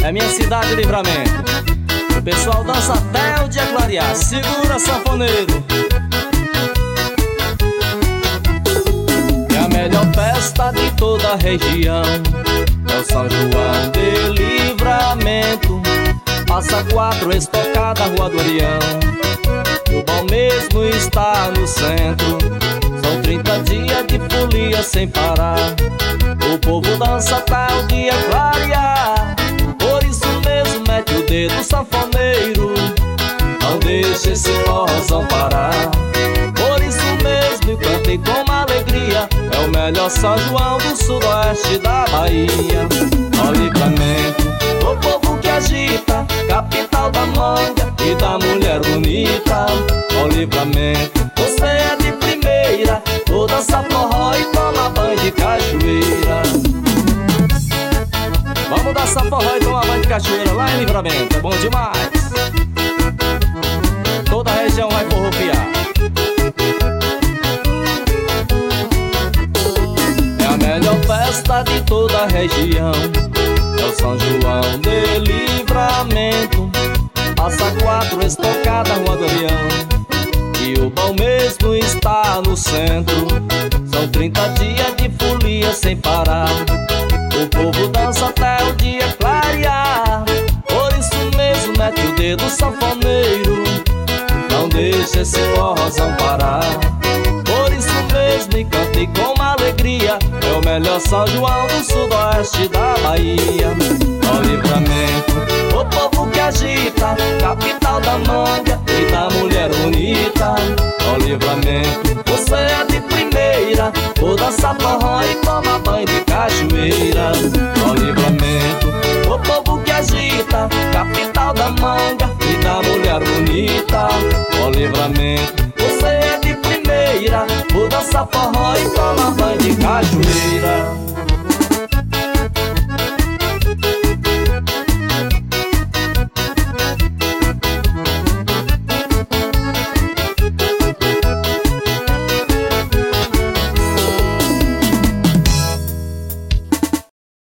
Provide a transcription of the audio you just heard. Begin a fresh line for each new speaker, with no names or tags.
é minha cidade, Livramento. O pessoal dança até o dia clarear. Segura, sanfoneiro. É a melhor festa de toda a região, é o São João de Livramento. Passa 4 estocada, Rua do Orião, e o bom mesmo está no centro. São 30 dias de folia sem parar, o povo dança até o dia clarear. Por isso mesmo mete o dedo, sanfoneiro, não deixa esse forrozão parar. Por isso mesmo cantem com alegria, é o melhor São João do sudoeste da Bahia. Ó Livramento, o povo que agita, capital da manga e da mulher bonita. Ó Livramento, você é de primeira, vou dançar forró e tomar banho de cachoeira. Vamos dançar forró e tomar banho de cachoeira lá em Livramento, é bom demais. Toda a região vai forropiar. É a melhor festa de toda a região, é o São João de Livramento. Passa 4 estocada, Rua do Orião, e o bom mesmo está no centro. São 30 dias de folia sem parar, o povo dança até o dia clarear. Por isso mesmo mete o dedo, sanfoneiro, não deixa esse forrozão parar. Por isso mesmo e cante com alegria, é o melhor São João do sudoeste da Bahia. Ó Livramento, o povo que agita, capital da manga e da mulher bonita. Ó Livramento, você é de primeira, vou dançar forró e tomar banho de cachoeira. Ó Livramento, o povo que agita, capital da manga e da mulher bonita. Ó Livramento, você é de primeira, vou dançar forró e tomar banho de cachoeira.